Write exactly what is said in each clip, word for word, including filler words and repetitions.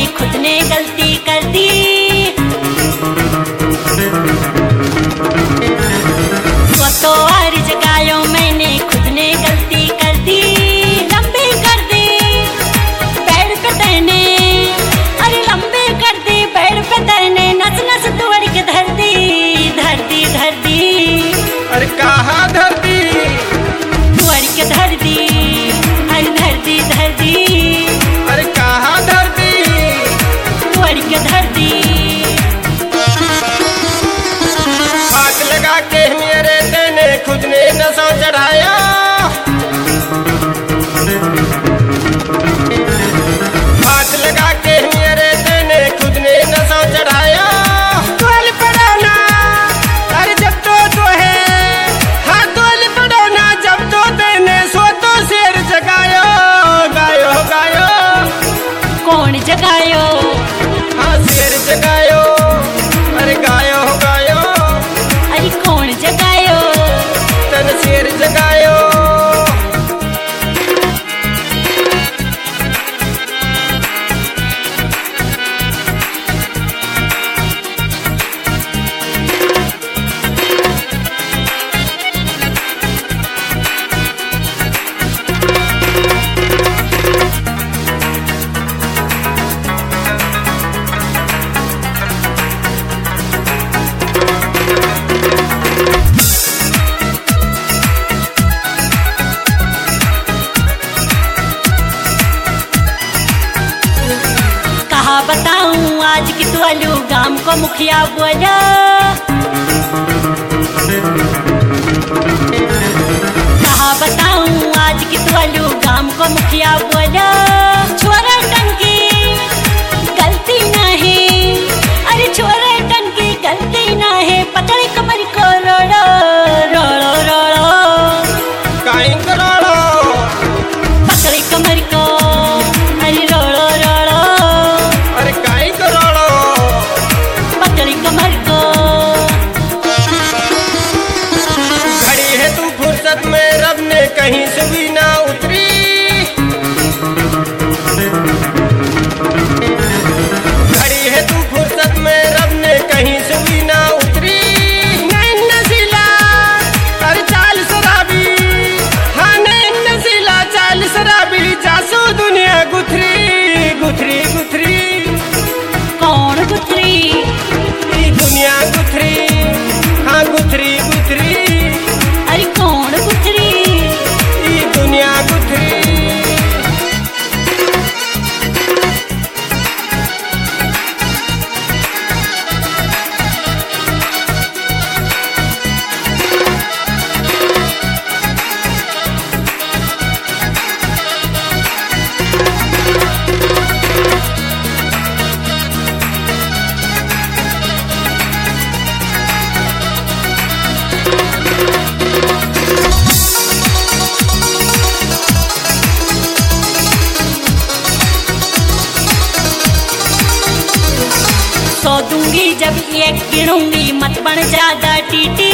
खुद ने गलती कर दी। तो हर जगायो मैंने खुद ने गलती कर दी। लंबी कर दी पैर पे तैने, अरे लंबी कर दी पैर पे तैने, नस नस तोड़ के धर दी धर दी धर दी। अरे कहाँ धर दी? तोड़ के धर दी, अरे धर दी धर दी। अरे कहाँ धर दी? तोड़ के धर दी। हाथ लगा के मेरे तेने खुद ने नशा चढ़ाया। हाथ लगा के मेरे तेने खुद ने नशा चढ़ाया। तोल पड़ोना अरे जब तो तो है, हाँ तोल पड़ोना जब तो तेने सो तो शेर जगायो गायो गायो। कौन जगायो? हाँ शेर जगायो, अरे गायो गायो। अरे कौन जगायो? तन शेर जगायो। कहा बताऊं आज की तोलू गांव को मुखिया बोला। कहा बताऊं आज की तोलू गांव को मुखिया बोला। छोरा टंकी गलती नहीं, अरे छोरा टंकी गलती नहीं, पतली कमर को रोड़ो रोड़ो रोड़ो। काई करोड़ो? पतली कमर को अरे रोड़ो रोड़ो। अरे काई करोड़ो? पतली कमर को। घड़ी है तू फुर्सत में रब ने कहीं से भी ना उतरी। घड़ी है तू फुर्सत में रब ने कहीं से भी ना उतरी। नैन नसीला अरे चाल शराबी, हाँ नैन नसीला चाल शराबी, जासू दुनिया गुथरी गुथरी गुथरी। कौन गुथरी? ई दुनिया गुथरी, हाँ गुथरी गुथरी। अरे कौन गुथरी? ई दुनिया गुथरी। सौ दूंगी जब एक गिनूंगी, मत बन ज्यादा टीटी।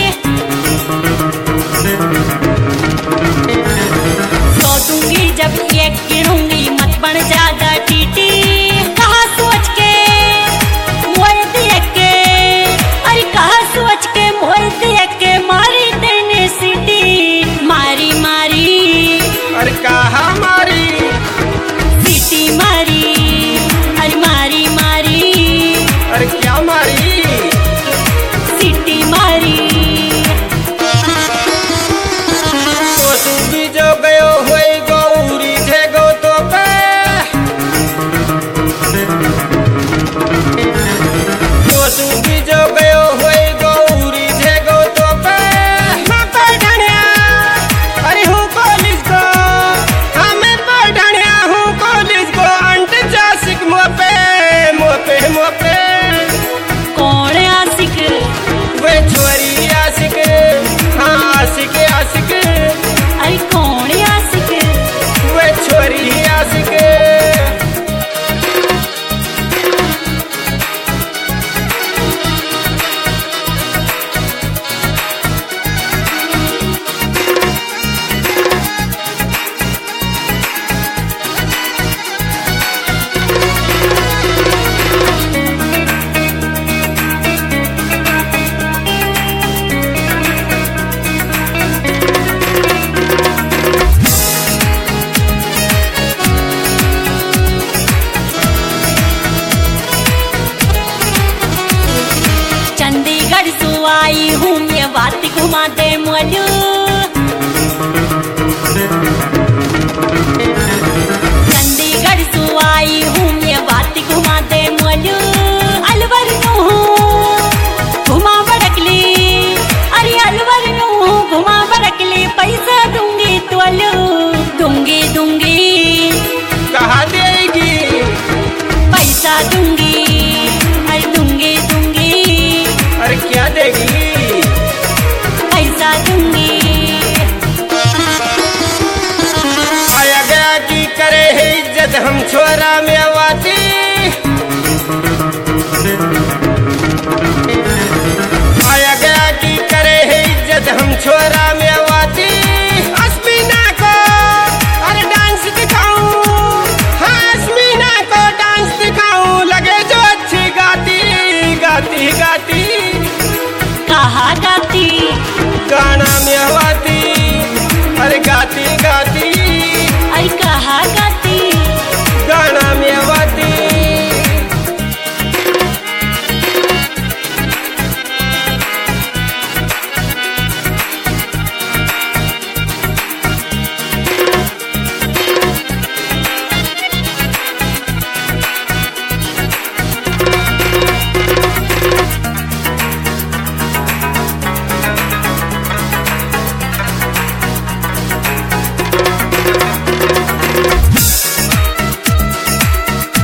सौ दूंगी जब एक गिनूंगी, मत बन ज्यादा टीटी। कहा सोच के मोए देख के, अरे कहा सोच के मोए देख के, मारी तेने सीटी मारी मारी। अरे कहा मारी? सीटी मारी, अरे मारी मारी। अरे क्या मारी? सीटी मारी। तो तू भी जो गयो हुई गौरी जे गो तो पे। तो तू भी जो गयो हुई गौरी जे गो तो पे। मैं पढ़निया अरे हूँ कॉलेज को, हाँ मैं पढ़निया हूँ कॉलेज को। अंट जासिक मुँह पे मुँह पे मुँह पे। घुमा दे मोलू चंडीगढ़ से आई हूँ ये बात घुमा दे मोलू अलवर यूं हूँ घुमा बड़कली अरे अलवर यूं हूँ घुमा बड़कली पैसा दूंगी तोलू दूंगी दूंगी कहाँ देगी पैसा दूंगी अरे दूंगी दूंगी अरे क्या देगी पैसा दूंगी आया गया की करे है इज्जत हम छोरा में आवाती आया गया की करे है इज्जत हम छोरा में आवाती अस्मीना को अरे डांस दिखाऊं हाँ अस्मीना को डांस दिखाऊं लगे जो अच्छी गाती गाती गाती कहाँ गाती गाना में आवाती अरे गाती